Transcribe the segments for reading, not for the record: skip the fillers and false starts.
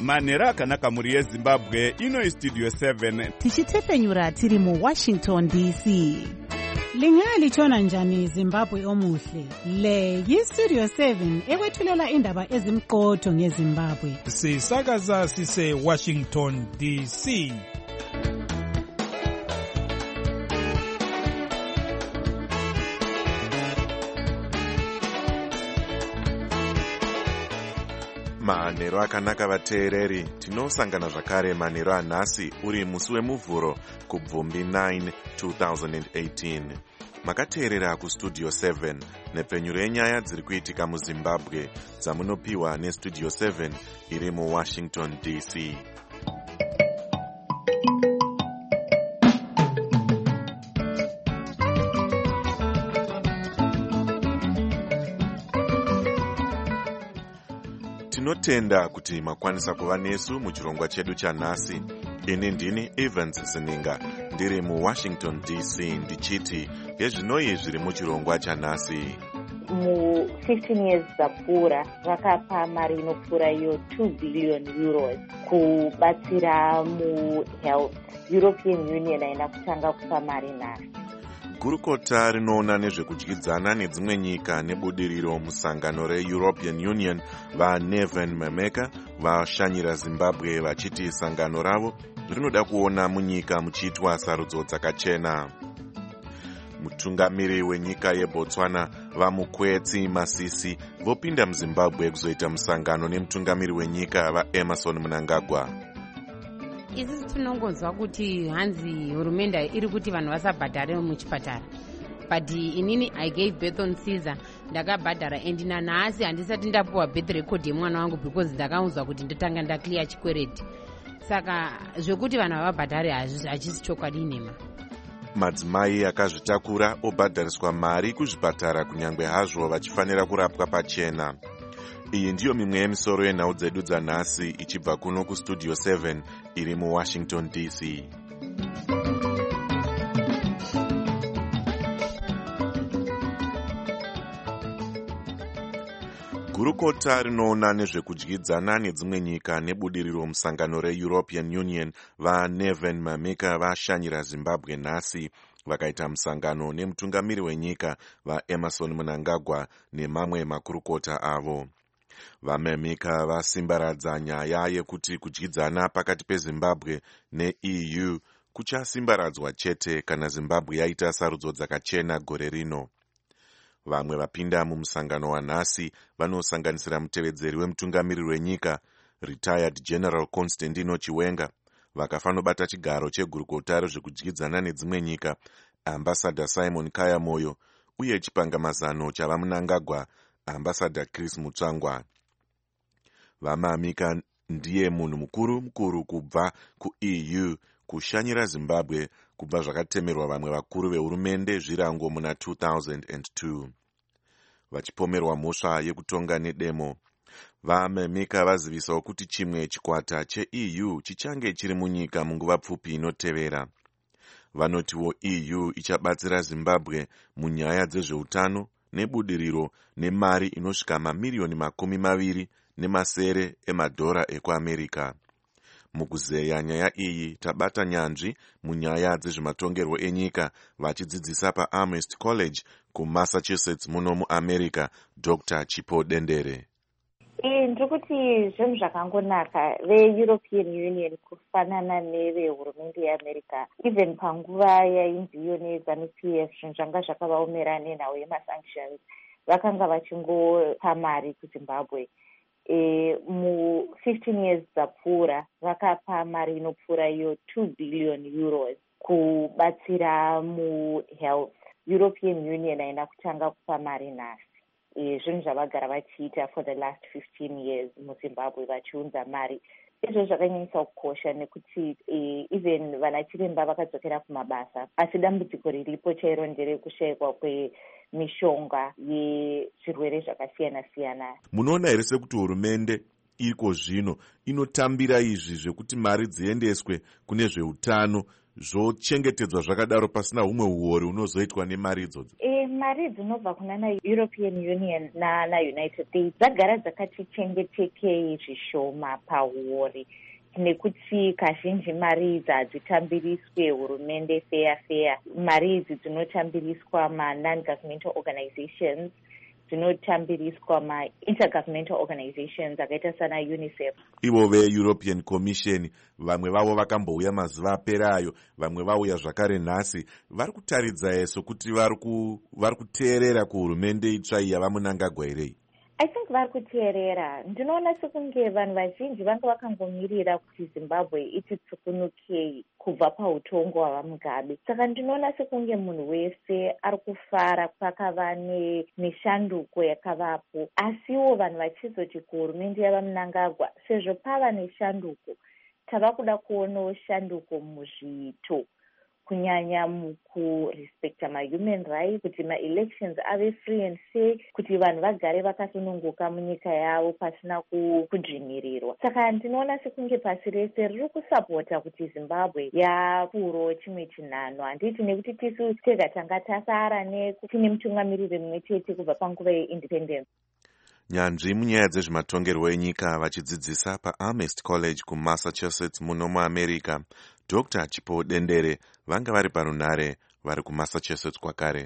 manhero akanaka mhuri yezimbabwe. Ino istudio 7 tichitefenyura tiri muWashington DC. Lingalitshona njani Zimbabwe omuhle? Le yistudio 7 ekwethulela indaba ezimqotho ngeZimbabwe. Sisakaza sise Washington DC. Manhero akanaka vateereri, tinosangana zvakare manhero anhasi uri musi wemuvhuro kubvumbi 9 2018. Makateerera kustudio 7 nepfenyuro yenyaya dziri kuitika muZimbabwe dzamunopiwa nestudio 7 iri muWashington DC. Tinotenda kuti makwanisa kuva nesu muchirongwa chedu chanhasi. Ini ndini Evans Sininga, ndiri muWashington DC ndichiti yezvinoi zviri muchirongwa chanhasi. Mu15 years dzapfuura vakapa mari inopfuura iyo 2 billion euros kubatsira muhealth. European Union haina kutanga kupa mari nhasi. Gurukota rinoona nezvekudyidzana nedzimwe nyika nebudiriro musangano reEuropean Union vaNeven Mameka vashanyira Zimbabwe vachiti sangano ravo rinoda kuona munyika muchiitwa sarudzo dzakachena. Mutungamiri wenyika yeBotswana vaMukwetsi Masisi vopinda muZimbabwe kuzoita musangano nemutungamiri wenyika vaEmerson Mnangagwa. Isi tinongonzwa kuti hanzi hurumende iri kuti vanhu vasabhadhare muchipatara, but inini I gave birth on Caesar, ndakabhadhara and nanhasi handisati ndapuwa birth record yemwana wangu because ndakaunzwa kuti ndotanga ndaclear chikwereti. Saka zvekuti vanhu havabhadhare hachisi chokwadi nhema. Madzimai akazvitakura obhadhariswa mari kuzvipatara kunyangwe hazvo vachifanira kurapwa pachena. Iyi ndiyo mimwe yemisoro yenhau dzedu dzanhasi ichibva kuno kustudio 7 iri muWashington DC. Gurukota rinoona nezvekudyidzana nedzimwe nyika nebudiriro musangano reEuropean Union vaNeven Mameka vashanyira Zimbabwe nhasi vakaita musangano nemutungamiri wenyika vaEmerson Mnangagwa nemamwe makurukota avo. VaMameka vasimbaradza nyaya yekuti kudyidzana pakati peZimbabwe neEU kuchasimbaradzwa chete kana Zimbabwe yaita sarudzo dzakachena gore rino. Vamwe vapinda mumusangano wanhasi vanosanganisira mutevedzeri wemutungamiri wenyika retired General Constantino Chiwenga, vakafanobata chigaro chegurukota rezvekudyidzana nedzimwe nyika Ambassador Simon Kayamoyo uye chipangamazano chavaMnangagwa Ambassador Chris Mutsvangwa. VaMameka ndiye munhu mukuru kubva kuEU kushanyira Zimbabwe kubva zvakatemerwa vamwe vakuru vehurumende zvirango muna 2002. Vachipomerwa mhosva yekutonga nedemo, vaMameka vazivisawo kuti chimwe chikwata cheEU chichange chiri munyika munguva pfupi inotevera. Vanotiwo EU ichabatsira Zimbabwe munyaya dzezveutano nebudiriro nemari inosvika mamiliyoni 20 emadhora ekuAmerika. Mukuzeya nyaya iyi tabata nyanzvi munyaya dzezvematongerwo enyika vachidzidzisa paAmherst College kuMassachusetts muno muAmerika Dr. Chipo Dendere. Ndikuti zvinhu zvakangonaka veEuropean Union kufanana nevehurumende yeAmerica, even panguva yainzi iyo neZANU-PF zvinhu zvanga zvakavaomera nenhau yemasanctions, vakanga vachingopa mari kuZimbabwe. Mu15 years dzapfuura vakapa mari inopfuura iyo 2 billion euros kubatsira muhealth. European Union haina kutanga kupa mari nhasi. Zvinhu zvavagara vachiita for the last 15 years muZimbabwe vachiunza mari. Izvo zvakanyanyisa kukosha nekuti even vanachiremba vakadzokera kumabasa, asi dambudziko riripo chairo nderekushayikwa kwemishonga yezvirwere zvakasiyana-siyana. Munoona here sekuti hurumende iko zvino inotambira izvi zvekuti mari dziendeswe kune zveutano zvochengetedzwa zvakadaro pasina humwe uori unozoitwa nemari idzodzo? mari dzinobva kuna European Union United States dzagara dzakati chengetekei zvishoma pauri, nekuti kazhinji mari idzi hadzitambiriswe hurumende fair. Mari idzi dzinotambiriswa non-governmental organizations, dzinotambiriswa intergovernmental organizations akaita sana UNICEF. Ivo ve-European Commission vamwe vavo vakambouya mazuva aperayo, vamwe vauya zvakare nhasi. Vari kutaridza sokuti vari kuteerera kuhurumende itsva iyi yavamunangagwa here? I think vari kuteerera. Ndinoona sekunge vanhu vazhinji vanga vakangomirira kuti Zimbabwe ititsukunukei kubva pautongo hwavamugabe. Saka ndinoona sekunge munhu wese ari kufara pakava neshanduko yakavapo. Asiwo vanhu vachizoti kuhurumende yavamunangagwa, sezvo pava neshanduko, tava kuda kuonawo shanduko muzviito, kunyanya mukurespecta human rights, kuti elections ave free and fair, kuti vanhu vagare vakasununguka munyika yavo pasina kudzvinyirirwa. Saka ndinoona sekunge pasi rese riri kusapota kuti Zimbabwe yakuro chimwe chinhano. Handiti nekuti tisu tega tanga tasara tine mutungamiriri mumwe chete kubva panguva yeindependence. Nyanzvi munyaya dzezvematongerwo enyika vachidzidzisa paAmherst College kuMassachusetts muno muAmerica, Dr. Chipo Dendere vanga vari parunhare vari kuMassachusetts kwakare.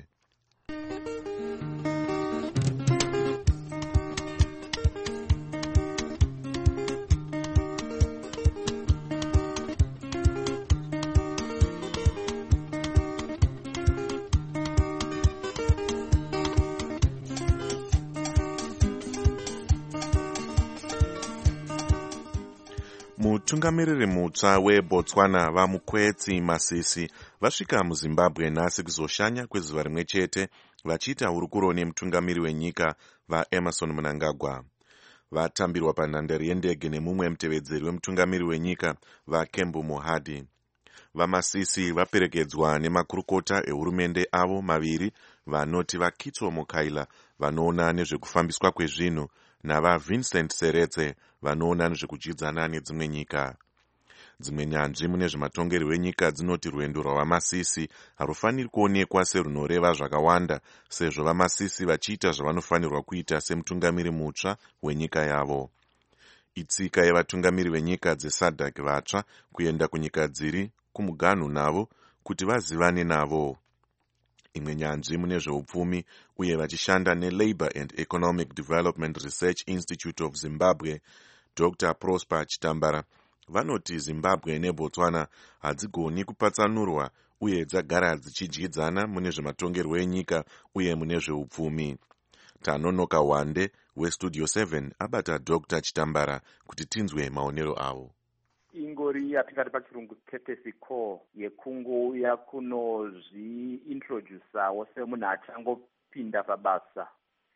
Mutungamiriri mutsva weBotswana vaMukwetsi Masisi vasvika muZimbabwe nhasi kuzoshanya kwezuva rimwe chete vachiita hurukuro nemutungamiri wenyika vaEmmerson Mnangagwa. Vatambirwa panhandare yendege nemumwe mutevedzeri wemutungamiri wenyika vaKembu Mohadi. VaMasisi vaperekedzwa nemakurukota ehurumende avo maviri vanoti vaKitso Mukaila vanoona nezvekufambiswa kwezvinhu navaVincent Seretse vanoona nezvekudyidzana nedzimwe nyika. Dzimwe nyanzvi mune zvematongerwo enyika dzinoti rwendo rwavaMasisi harufaniri kuonekwa serunoreva zvakawanda, sezvo vaMasisi vachiita zvavanofanirwa kuita semutungamiri mutsva wenyika yavo. Itsika yevatungamiri venyika dzeSADC vatsva kuenda kunyika dziri kumuganhu navo kuti vazivane navo. Imwe nyanzvi mune zveupfumi uye vachishanda neLabour and Economic Development Research Institute of Zimbabwe, Dr. Prosper Chitambara vanoti Zimbabwe neBotswana hadzigoni kupatsanurwa uye dzagara dzichidyidzana mune zvematongerwo enyika uye mune zveupfumi. Tanonoka Wande weStudio 7 abata Dr. Chitambara kuti tinzwe maonero avo. Ingori yatingati pachirungu courtesy call yekungouya kunozviintrodusawo semunhu achangopinda pabasa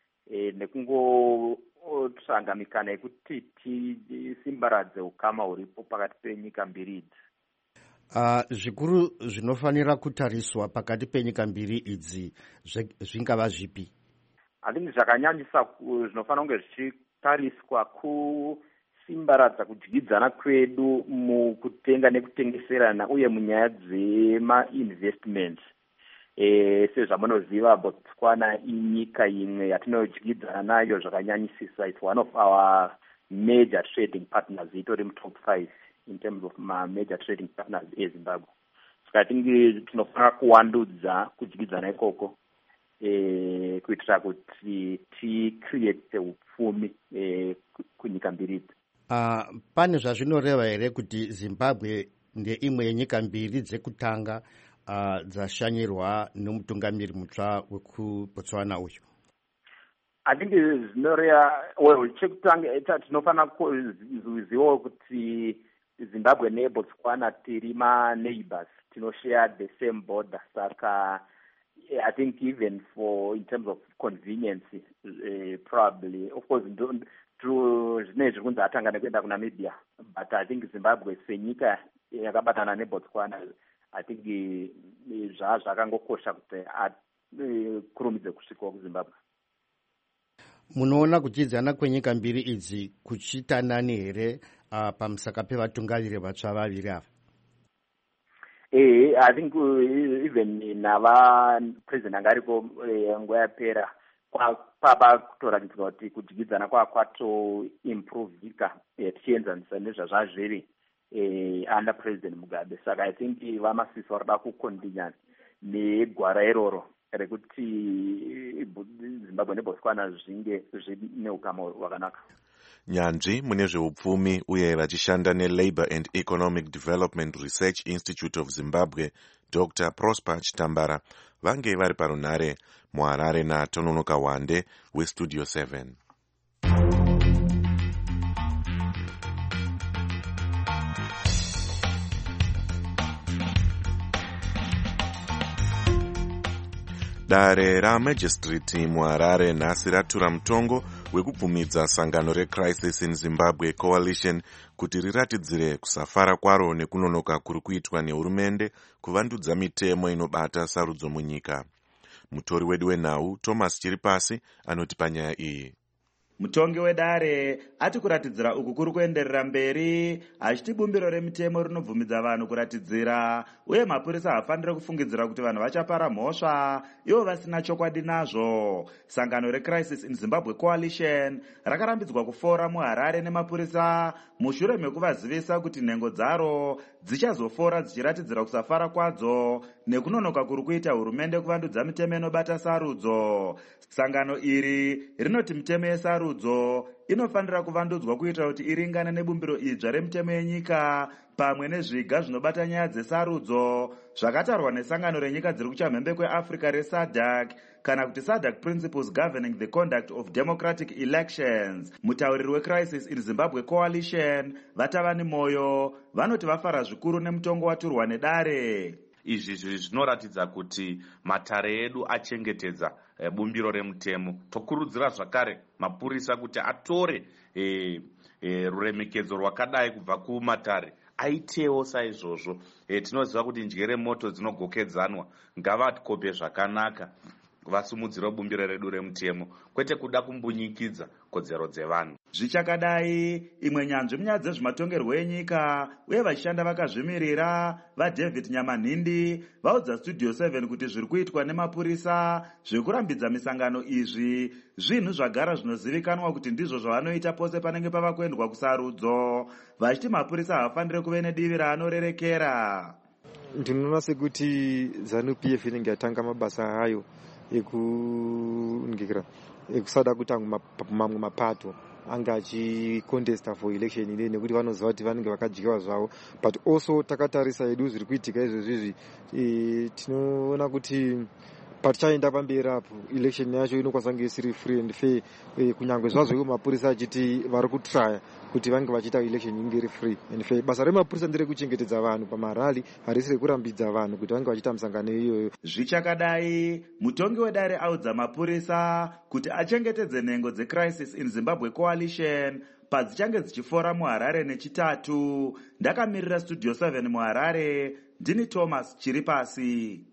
nekungotsvanga mikana yekuti tisimbaradze ukama huripo pakati penyika mbiri idzi. Zvikuru zvinofanira kutariswa pakati penyika mbiri idzi zvingava zvipi? Handiti zvakanyanyisa zvinofanira kunge zvichitariswa simbaradza kudyidzana kwedu mukutenga nekutengeserana uye munyaya dzemainvestments. Sezvamunoziva Botswana inyika imwe yatinodyidzana nayo zvakanyanyisisa. It's one of our major trading partners, itori top 5 in terms of major trading partners eZimbabwe. Saka tinofanira kuwandudza kudyidzana ikoko kuitira kuti ticreate upfumi kunyika mbiri idzi. Pane zvazvinoreva here kuti Zimbabwe ndeimwe yenyika mbiri dzekutanga dzashanyirwa nomutungamiri mutsva wekuBotswana uyu? I think zvinoreva chekutanga tinofanira kuzivawo kuti Zimbabwe neBotswana tiri ma-neighbors, tinoshare the same border. Saka I think even in terms of convenience, probably, of course, zvinezvi kunzi atanga nekuenda kuNamibia, but I think Zimbabwe senyika yakabatana neBotswana, I think zvakangokosha kuti kurumidze kusvikawo kuZimbabwe. Munoona kudyidzana kwenyika mbiri idzi kuchitanani here pamusaka pevatungamiri vatsva vaviri ava? I think even navapresident anga ariko nguva yapera pava kutoratidzwa kuti kudyidzana kwatoimprovika tichienzanisa nezvazvazviri under president Mugabe. Saka I think vamasisi varida kukontinya negwara iroro rekuti Zimbabwe neBotswana zvinge zvine ukama hwakanaka. Nyanzvi mune zveupfumi uye vachishanda neLabour and Economic Development Research Institute of Zimbabwe, Dr. Prosper Chitambara, vange vari parunhare muHarare naTononoka Wande weStudio 7. Dare ramajistrate muHarare nhasi ratura mutongo wekubvumidza sangano reCrisis in Zimbabwe Coalition kuti riratidzire kusafara kwaro nekunonoka kuri kuitwa nehurumende kuvandudza mitemo inobata sarudzo munyika. Mutori wedu wenhau Thomas Chiripasi anoti panyaya iyi. Mutongi wedare ati kuratidzira uku kuri kuenderera mberi achiti bumbiro remitemo rinobvumidza vanhu kuratidzira uye mapurisa hafanire kufungidzira kuti vanhu vachapara mhosva ivo vasina chokwadi nazvo. Sangano reCrisis in Zimbabwe Coalition rakarambidzwa kufora muHarare nemapurisa mushure mekuvazivisa kuti nhengo dzaro dzichazofora dzichiratidzira kusafara kwadzo nekunonoka kuri kuita hurumende kuvandudza mitemo inobata sarudzo. Sangano iri rinoti mitemo yesarudzo inofanira kuvandudzwa kuitira kuti iringane nebumbiro idzva remitemo yenyika pamwe nezviga zvinobata nyaya dzesarudzo zvakatarwa nesangano renyika dziri kuchamhembe kweAfrica reSADC kana kuti SADC Principles Governing the Conduct of Democratic Elections. Mutauriri weCrisis in Zimbabwe Coalition Vatavani Moyo vanoti vafara zvikuru nemutongo waturwa nedare. Izvi zvinoratidza kuti matare edu achengetedza bumbiro remutemo. Tokurudzira zvakare mapurisa kuti atore ruremekedzo rwakadai kubva kumatare aitewo saizvozvo. Tinoziva kuti njere moto dzinogokedzanwa, ngavatikope zvakanaka vasumudzire bumbiro redu remutemo kwete kuda kumbunyikidza kodzero dzevanhu. Zvichakadai imwe nyanzvi munyaya dzezvematongerwo enyika uye vachishanda vakazvimirira vaDavid Nyamanhindi vaudza Studio 7 kuti zviri kuitwa nemapurisa zvekurambidza misangano izvi zvinhu zvagara zvinozivikanwa kuti ndizvo zvavanoita pose panenge pava kuendwa kusarudzo, vachiti mapurisa havafanire kuve nedivi raanorerekera. Ndinoona sekuti ZANU-PF inenge yatanga mabasa ayo ekusada kuti mamwe mapato anga achicontesta for election ine nekuti vanoziva kuti vanenge vakadyiwa zvavo, but also takatarisa edu zviri kuitika izvozvizvi tinoona kuti patichaenda pamberi apo election yacho inokwanisa kunge isiri free and fair, kunyange zvazvo ivo mapurisa achiti vari kutraya kuti vange vachiita election inge iri free and fair. Basa remapurisa ndere kuchengetedza vanhu pamarali, harisi rekurambidza vanhu kuti vange vachiita misangano iyoyo. Zvichakadai mutongi wedare audza mapurisa kuti achengetedze nhengo dzeCrisis in Zimbabwe Coalition padzichange dzichifora muHarare nechitatu. Ndakamirira Studio 7 muHarare, ndini Thomas Chiripasi.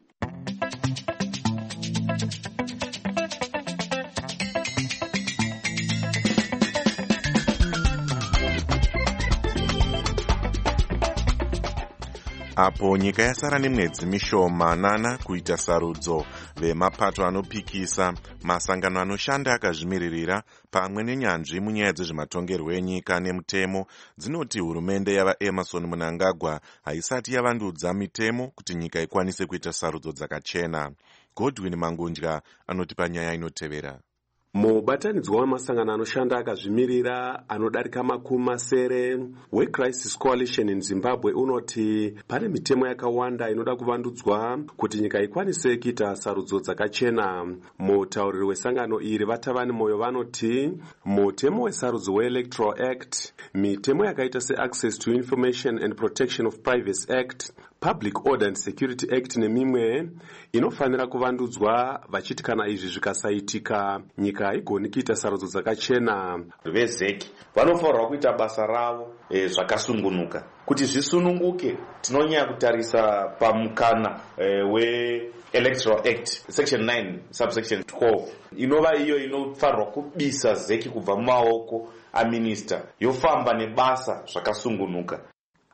Apo nyika yasara nemwedzi mishomanana kuita sarudzo, vemapato anopikisa, masangano anoshanda akazvimiririra pamwe nenyanzvi munyaya dzezvematongerwo enyika nemutemo dzinoti hurumende yavaEmerson Mnangagwa haisati yavandudza mitemo kuti nyika ikwanise kuita sarudzo dzakachena. Godwin Mangundya anoti panyaya inotevera. Mubatanidzwa wamasangano anoshanda akazvimirira anodarika makumi masere weCrisis Coalition in Zimbabwe unoti pane mitemo yakawanda inoda kuvandudzwa kuti nyika ikwanise kuita sarudzo dzakachena. Mutauriri wesangano iri Vatavani Moyo vanoti mutemo wesarudzo weElectoral Act, mitemo yakaita seAccess to Information and Protection of Privacy Act, Public Order and Security Act nemimwe inofanira kuvandudzwa, vachiti kana izvi zvikasaitika nyika haigoni kuita sarudzo dzakachena. Vezeki vanofanirwa kuita basa ravo zvakasungunuka. Kuti zvisununguke tinonyanya kutarisa pamukana weElectoral Act section 9 subsection 12 inova iyo inofanirwa kubisa zeki kubva mumaoko aminister yofamba nebasa zvakasungunuka.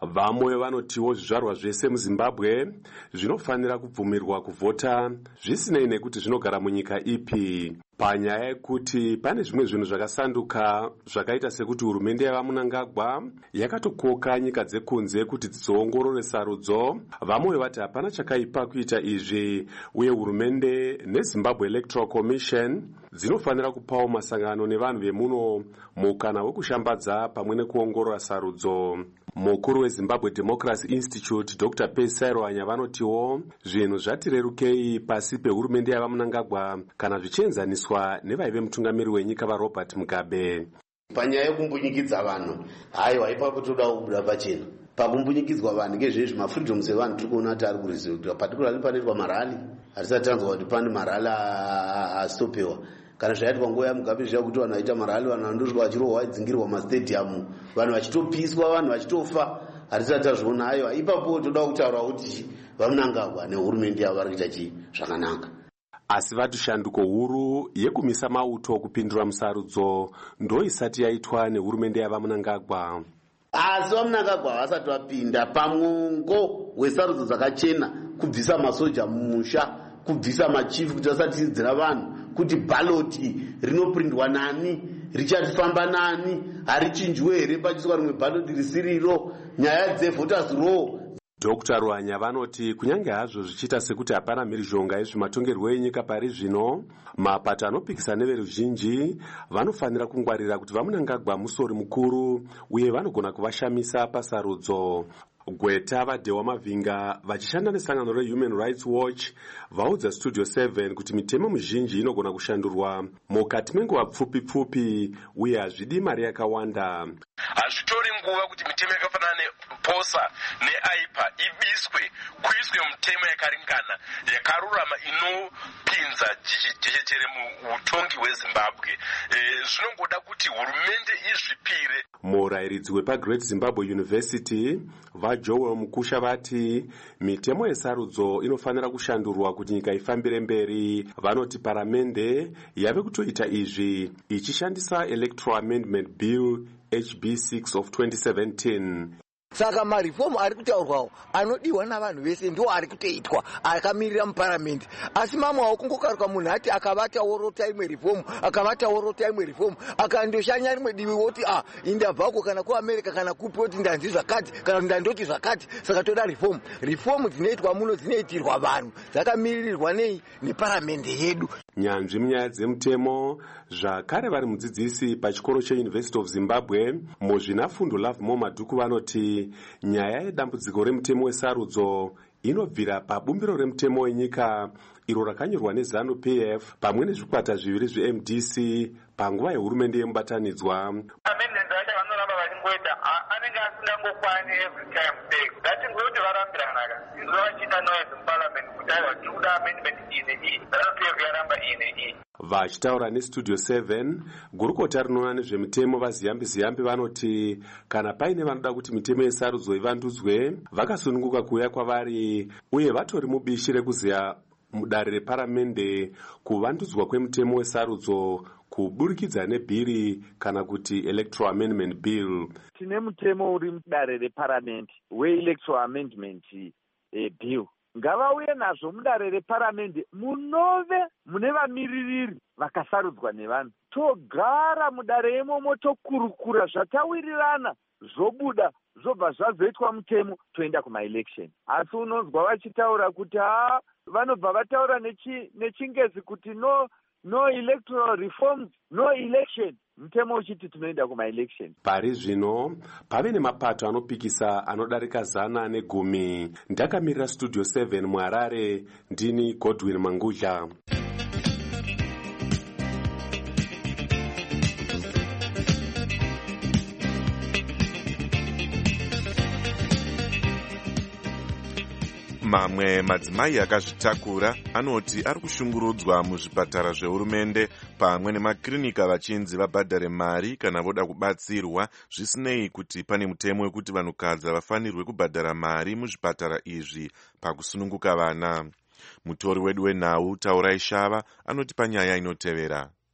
Vamwe vanotiwo zvizvarwa zvese muZimbabwe zvinofanira kubvumirwa kuvhota zvisinei nekuti zvinogara munyika ipi. Panyaya yekuti pane zvimwe zvinhu zvakasanduka zvakaita sekuti hurumende yavaMunangagwa yakatokoka nyika dzekunze kuti dzizoongorore sarudzo, vamwe vati hapana chakaipa kuita izvi, uye hurumende neZimbabwe Electoral Commission dzinofanira kupawo masangano nevanhu vemuno mukana wekushambadza pamwe nekuongorora sarudzo. Mukuru weZimbabwe Democracy Institute Dr. Percy Rwanya vanotiwo zvinhu zvati rerukei pasi pehurumende yavaMunangagwa kana zvichienzaniswa nevaive mutungamiri wenyika vaRobert Mugabe. Panyaya yekumbunyikidzwa vanhu, haiwa ipapo toda kubuda pachena. Pakumbunyikidzwa vanhu ngezvezvi mafreedoms evanhu tiri kuona kuti ari kureservedwa, particularly panoitwa marali. Hatisati tanzwa kuti pane marali astopewa. Kana zvaitwa nguva yaMugabe zviya kuti vanhu vaita marali, vanhu vandosvika vachirohwa vaidzingirwa mastadium, vanhu vachitopiswa, vanhu vachitofa. Hatisati tazviona. Haiwa ipapo toda kutaura kuti vaMunangagwa nehurumende yavo vari kuita zvakanaka. Asi vati shanduko huru yekumisa mauto kupindura musarudzo ndoisati yaitwa nehurumende yavaMunangagwa. Asi vaMunangagwa vasati vapinda pamwongo wesarudzo dzakachena, kubvisa masoja mumusha, kubvisa machifu kuti vasatidzira vanhu, kuti bhaloti rinoprindwa nani, richafamba nani, harichinjwe here pachiswa rimwe bhaloti risiriro, nyaya dzevoters row. Dr. Rwanya vanoti kunyange hazvo zvichiita sekuti hapana mhirizhonga yezvematongerwo enyika pari zvino, mapato anopikisa neveruzhinji vanofanira kungwarira kuti vaMunangagwa musori mukuru uye vanogona kuvashamisa pasarudzo. Gweta vaDewa Mavhinga vachishanda nesangano reHuman Rights Watch vaudza Studio 7 kuti mitemo mizhinji inogona kushandurwa mukati menguva pfupi uye hazvidi mari yakawanda. Hazvitori nguva kuti mitemo yakafanana nePOSA neAIPA ibiswe, kuiswe mitemo yakaringana yakarurama inopinza jechetere muutongi hweZimbabwe. Zvinongoda kuti hurumende izvipire. Murayiridzi wepaGreat Zimbabwe University vaJoel Mukusha vati mitemo yesarudzo inofanira kushandurwa kuti nyika ifambire mberi. Vanoti paramende yave kutoita izvi ichishandisa Electoral Amendment Bill HB6 of 2017. Saka marifomu ari kutaurwawo anodiwa navanhu vese ndo ari kutoitwa akamirira muparamende. Asi mamwe kungokaruka munhu ati akavata worota imwe rifomu, akavata worota imwe rifomu, akandoshanya rimwe divi woti indabvako kana kuAmerica kana kupi woti ndanzi zvakati kana ndandoti zvakati, saka toda rifomu. Rifomu dzinoitwa muno dzinoitirwa vanhu, dzakamirirwa nei neparamende yedu. Nyanzvi munyaya dzemutemo zvakare vari mudzidzisi pachikoro cheUniversity of Zimbabwe Mozvinafundo Love Madhuku vanoti nyaya yedambudziko remutemo wesarudzo inobvira pabumbiro remutemo wenyika iro rakanyorwa neZANU PF pamwe nezvikwata zviviri zveMDC panguva yehurumende yemubatanidzwa. Amendment acho vanoramba vachingoita anenge asingangokwani every time take. Ngatingoti varambiranaka. Izvo vachita noise muparliament kuti aiwa tinoda amendment ine iyi. ZANU PF yaramba ine iyi. Vachitaura neStudio 7 gurukota rinoona nezvemitemo vaziyambi vanoti kana paine vanoda kuti mitemo yesarudzo ivandudzwe vakasununguka kuuya kwavari uye vatori mubishi rekuziya mudare reparamende kuvandudzwa kwemutemo wesarudzo kuburikidza nebhiri kana kuti Electoral Amendment Bill. Tine mutemo uri mudare reparamende weElectoral Amendment Bill. Ngavauye nazvo mudare reparamende munove mune vamiririri vakasarudzwa nevanhu. Togara mudare imomo tokurukura zvatawirirana zvobuda zvobva zvazoitwa mutemo toenda kumaelection. Asi unonzwa vachitaura kuti vanobva vataura nechingezi kuti no electoral reforms, no election. Mutemo uchiti tunoenda kumaelection. Pari zvino pave nemapato anopikisa anodarika 110. Ndakamirira Studio 7 muHarare, ndini Godwin Mangudla. Mamwe madzimai akazvitakura anoti ari kushungurudzwa muzvipatara zvehurumende pamwe nemakirinika vachinzi vabhadhare mari kana voda kubatsirwa, zvisinei kuti pane mutemo wekuti vanhukadzi vafanirwe kubhadhara mari muzvipatara izvi pakusununguka vana. Mutori wedu wenhau Taurai Shava anoti panyaya inotevera.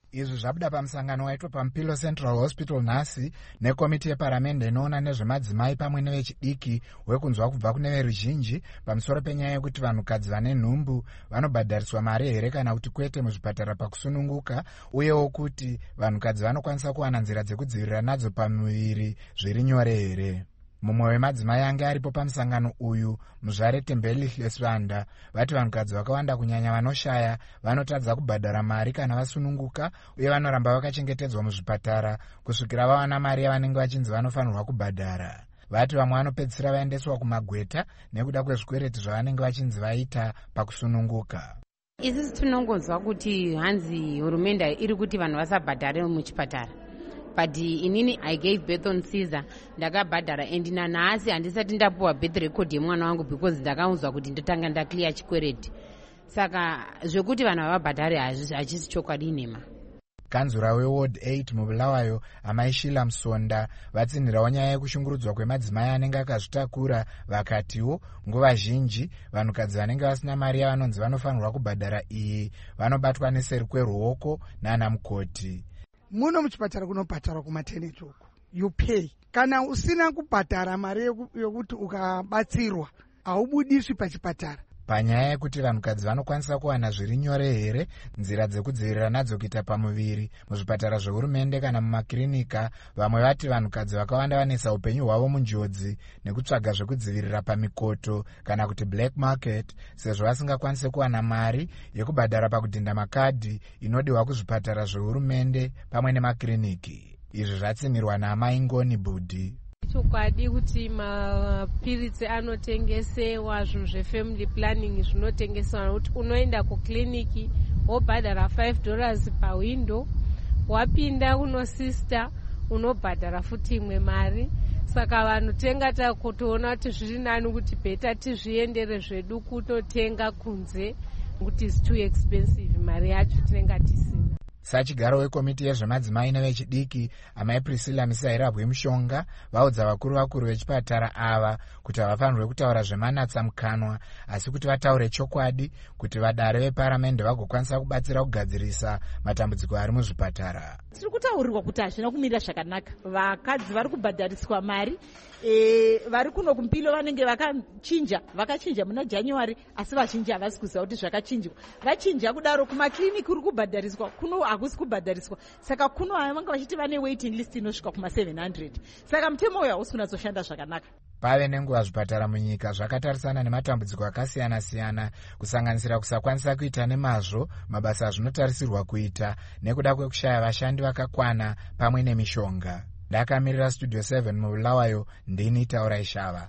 izvi zvabuda pamusangano waitwa paMupilo Central Hospital nhasi nekomiti yeparamende inoona nezvemadzimai pamwe nevechidiki wekunzwa kubva kune veruzhinji pamusoro penyaya yekuti vanhukadzi vane nhumbu vanobhadhariswa mari here kana kuti kwete muzvipatara pakusununguka, uyewo kuti vanhukadzi vanokwanisa kuwana nzira dzekudzivirira nadzo pamuviri zviri nyore here. Mumwe wemadzimai anga aripo pamusangano uyu, Muzvare Tembeli Leswanda, vati vanhukadzi vakawanda kunyanya vanoshaya vanotadza kubhadhara mari kana vasununguka, uye vanoramba vakachengetedzwa muzvipatara kusvikira vawana mari yavanenge vachinzi vanofanirwa kubhadhara. Vati vamwe vanopedzisira vaendeswa kumagweta nekuda kwezvikwereti zvavanenge vachinzi vaita pakusununguka. Isusu tinongonzwa kuti hanzi hurumende iri kuti vanhu vasabhadhare muchipatara. But inini I gave birth on Caesar, ndakabhadhara and nanhasi handisati ndapuwa birth record yemwana wangu because ndakaunzwa kuti ndotanga ndaclear chikwereti. Saka zvekuti vanhu havabhadhare hachisi chokwadi nema. Kanzura weWard 8 muBulawayo, Amai Shila Msonda, vatsinhirawo nyaya yekushungurudzwa kwemadzimai anenge akazvitakura, vakatiwo nguva zhinji vanhukadzi vanenge vasina mari yavanonzi vanofanirwa kubhadhara iyi vanobatwa neseri kweruoko nana mukoti. Muno muchipatara kunobhadharwa kumaternity uko, you pay. Kana usina kubhadhara mari yokuti ukabatsirwa haubudiswi pachipatara. Panyaya yekuti vanhukadzi vanokwanisa kuwana zviri nyore here nzira dzekudzivirira nadzo kuita pamuviri muzvipatara zvehurumende kana mumakirinika, vamwe vati vanhukadzi vakawanda vanesa upenyu hwavo munjodzi nekutsvaga zvekudzivirira pamikoto kana kuti black market, sezvo vasingakwanise kuwana mari yekubhadhara pakudhinda makadhi inodiwa kuzvipatara zvehurumende pamwe nemakiriniki. Izvi zvatsinirwa naAmai Ngoni Budhi. Chokwadi kuti mapiritsi anotengesewa, zvinhu zvefamily planning zvinotengesewa, kuti unoenda kukliniki wobhadhara $5 pawindo, wapinda kunosista unobhadhara futi imwe mari. Saka vanhu tenga takutoona kuti zviri nani kuti bheta tizviendere zvedu kutotenga kunze kuti is too expensive, mari yacho tinenge tisina. Sachigaro wekomiti yezvemadzimai nevechidiki, Amai Priscilla Misairabwe Mushonga, vaudza vakuru vechipatara ava kuti havafanirwe kutaura zvemanatsa mukanwa, asi kuti vataure chokwadi kuti vadare veparamende vagokwanisa kubatsira kugadzirisa matambudziko ari muzvipatara. Tiri kutaurirwa kuti hazvina kumira zvakanaka. Vakadzi vari kubhadhariswa mari, vari kuno kuMupilo vanenge vakachinja muna January, asi vazhinji havasi kuziva kuti zvakachinjwa. Vachinja kudaro kumakliniki uri kubhadhariswa, kuno hakusi kubhadhariswa. Saka kuno vanga vachiti vane waiting list inosvika kuma700. Saka mutemo uyu hausi kunatsoshanda zvakanaka. Pave nenguva zvipatara munyika zvakatarisana nematambudziko akasiyana-siyana, kusanganisira kusakwanisa kuita nemazvo mabasa zvinotarisirwa kuita nekuda kwekushaya vashandi vakakwana pamwe nemishonga. Ndakamirira Studio 7 muBulawayo, ndini Taurai Shava.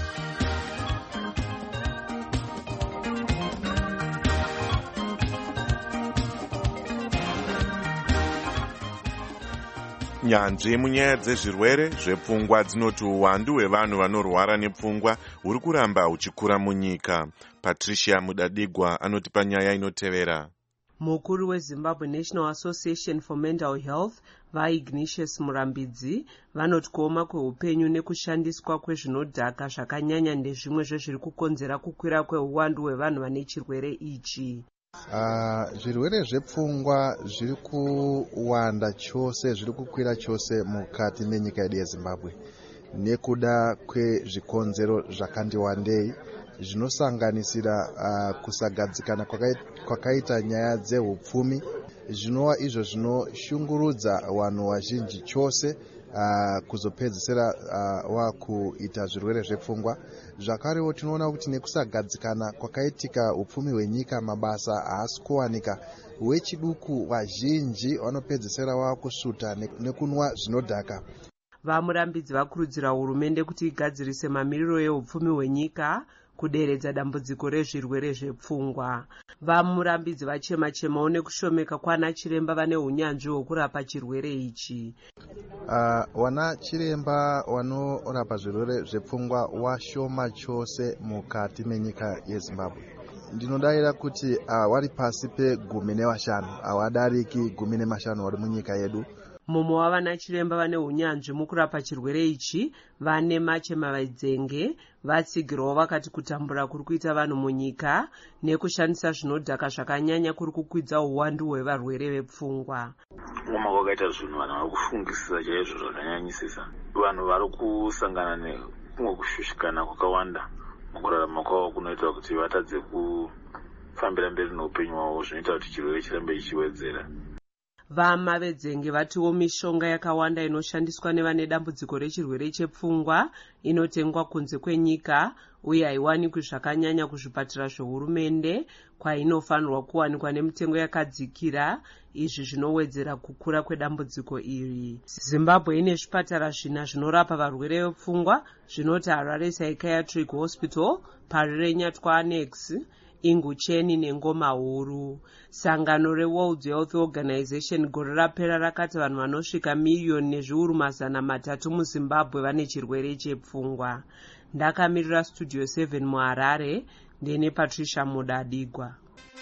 Nyanzvi munyaya dzezvirwere zvepfungwa dzinoti uwandu hwevanhu vanorwara nepfungwa huri kuramba uchikura munyika. Patricia Mudadigwa anotipa nyaya inotevera. Mukuru weZimbabwe National Association for Mental Health, vaIgnatius Murambidzi, vanoti kuoma kweupenyu nekushandiswa kwezvinodhaka zvakanyanya ndezvimwe zvezviri kukonzera kukwira kweuwandu hwevanhu vane chirwere ichi. Zvirwere zvepfungwa zviri kuwanda chose, zviri kukwira chose mukati menyika yedu yeZimbabwe nekuda kwezvikonzero zvakandiwandei zvinosanganisira kusagadzikana kwakaita nyaya dzehupfumi, zvinova izvo zvinoshungurudza vanhu vazhinji chose kuzopedzisira wakuita zvirwere zvepfungwa. Zvakarewo tinoona kuti nekusagadzikana kwakaitika upfumi hwenyika, mabasa haasi kuwanika, wechiduku vazhinji vanopedzisira wakusvuta nekunwa zvinodhaka. Vamurambidzi vakurudzira hurumende kuti igadzirise mamiriro yeupfumi hwenyika kuderedza dambudziko rezvirwere zvepfungwa. Vamurambidzi vachema-chemawo nekushomeka kwana chiremba vane unyanzvi hwekurapa chirwere ichi. Wana chiremba vanorapa zvirwere zvepfungwa washoma chose mukati menyika yeZimbabwe. Ndinodavira kuti wari pasi pe 15, hawadariki 15 wari munyika yedu. mumwe wavana chiremba vane unyanzvi mukurapa chirwere ichi vane Machema Vaidzenge vatsigirawo vakati kutambura kuri kuita vanhu munyika nekushandisa zvinodhaka zvakanyanya kuri kukwidza uwandu hwevarwere vepfungwa. Mumwe kwakaita zvinhu vanhu vari kufungisisa chaizvo zvakanyanyisisa. Vanhu vari kusangana nekumwe kushushikana kwakawanda mukurarama kwavo kunoita kuti vatadze kufambira mberi noupenyu hwavo, zvinoita kuti chirwere chirambe chichiwedzera. VaMavedzenge vatiwo mishonga yakawanda inoshandiswa nevane dambudziko rechirwere chepfungwa inotengwa kunze kwenyika uye haiwanikwi zvakanyanya kuzvipatara zvehurumende kwainofanirwa kuwanikwa nemitengo yakadzikira. Izvi zvinowedzera kukura kwedambudziko iri. Zimbabwe ine zvipatara 4 zvinorapa varwere vepfungwa zvinoti Harare Psychiatric Hospital, Parire Nyatwa Annex, Ingucheni neNgoma Huru. Sangano reWorld Health Organization gore rapera rakati vanhu vanosvika miliyoni nezviuru 300 muZimbabwe vane chirwere chepfungwa. Ndakamirira Studio 7 muHarare ndine Patricia Mudadigwa.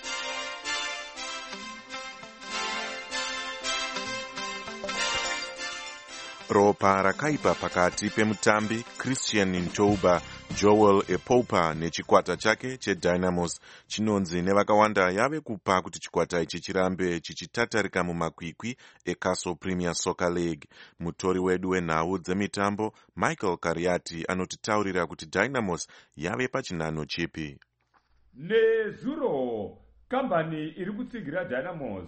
Ropa rakaipa pakati pemutambi Christian Ntouba Joel Epopa nechikwata chake cheDynamos chinonzi nevakawanda yave kupa kuti chikwata ichi chirambe chichitatarika mumakwikwi eCastle Premier Soccer League. Mutori wedu wenhau dzemitambo Michael Kariati anotitaurira kuti Dynamos yave pachinano chipi. Nezuro kambani iri kutsigira Dynamos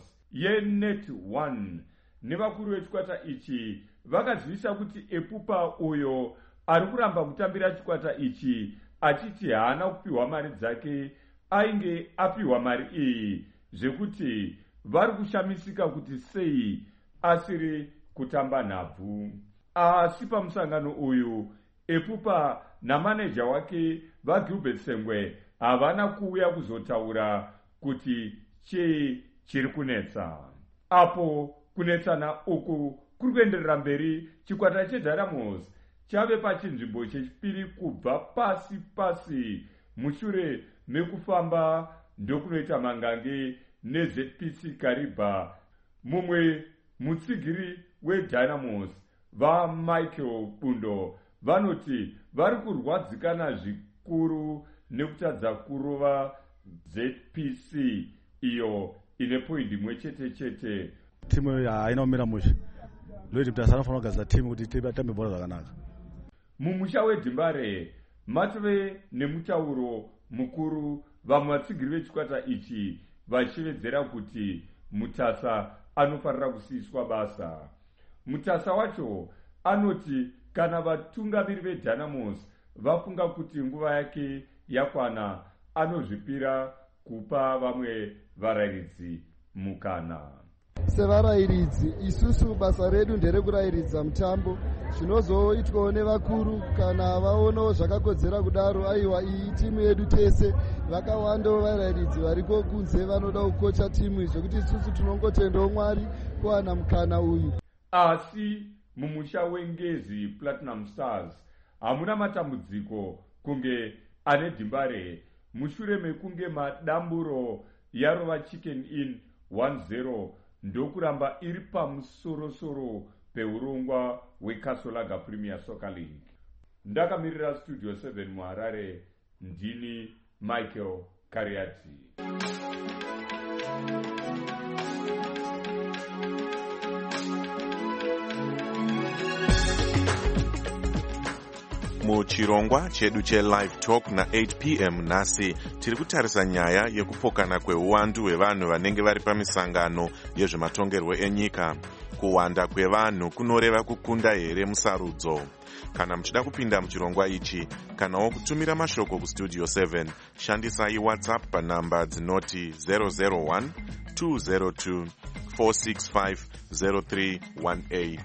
yeNet1 nevakuru vechikwata ichi vakazivisa kuti Epupa uyo ari kuramba kutambira chikwata ichi achiti haana kupiwa mari dzake ainge apiwa mari iyi, zvekuti vari kushamisika kuti sei asiri kutamba nhabvu. Asi pamusangano uyu Epupa namaneja wake vaGilbert Sengwe havana kuuya kuzotaura kuti chii chiri kunetsa. Apo kunetsana uku kuri kuenderera mberi, chikwata cheDynamos chave pachinzvimbo chechipiri kubva pasi mushure mekufamba ndokunoita mangange neZPC Kariba. Mumwe mutsigiri weDynamos vaMichael Bundo vanoti vari kurwadzikana zvikuru nekutadza kurova ZPC iyo ine poindi imwe chete. Timu haina kumira mushe ndoiti kuti asanofanira kugadzira timu kuti titambe bhora zvakanaka. Mumusha weDhimbare matove nemutauro mukuru, vamwe vatsigiri vechikwata ichi vachivedzera kuti Mutasa anofanira kusiyiswa basa. Mutasa wacho anoti kana vatungamiri veDynamos vafunga kuti nguva yake yakwana, anozvipira kupa vamwe varayiridzi mukana. Sevarayiridzi isusu basa redu nderekurayiridza mutambo, zvinozoitwawo nevakuru kana vaonawo zvakakodzera kudaro. Aiwa, iyi timu yedu tese, vakawandawo varayiridzi variko kunze vanoda kukocha timu, zvekuti isusu tinongotendawo Mwari kuwana mukana uyu. Asi mumusha wengezi Platinum Stars hamuna matambudziko kunge ane Dhimbare mushure mekunge madamburo yarova Chicken Inn 1-0 ndokuramba iri pamusoro peurongwa weCastle Premier Soccer League. Ndakamirira Studio 7 muHarare ndini Michael Kariati. Muchirongwa chedu cheLive Talk na8 p.m. nhasi tiri kutarisa nyaya yekupokana kweuwandu hwevanhu vanenge vari pamisangano yezvematongerwo enyika. Kuwanda kwevanhu kunoreva kukunda here musarudzo? Kana muchida kupinda muchirongwa ichi kanawo kutumira mashoko kustudio 7 shandisai WhatsApp panhamba dzinoti 001 202 465 0318.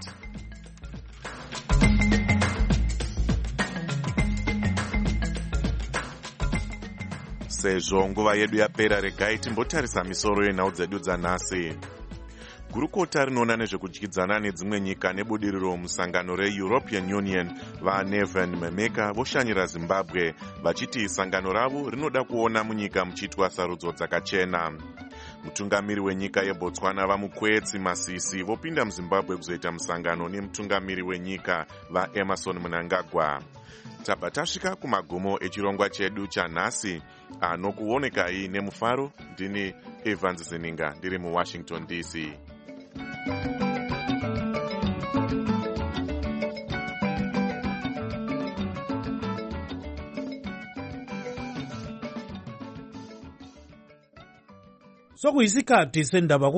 Sezvo nguva yedu yapera, regai timbotarisa misoro yenhau dzedu dzanhasi. Gurukota rinoona nezvekudyidzana nedzimwe nyika nebudiriro musangano reEuropean Union vaNeven Memeka voshanyira Zimbabwe vachiti sangano ravo rinoda kuona munyika muchiitwa sarudzo dzakachena. Mutungamiri wenyika yeBotswana vamukwetsi Masisi vopinda muZimbabwe kuzoita musangano nemutungamiri wenyika vaEmerson Mnangagwa. Tabva tasvika kumagumo echirongwa chedu chanhasi. Anokuonekai nemufaro ndini Evans Zininga ndiri muWashington DC. Sokuyisikhathi sendaba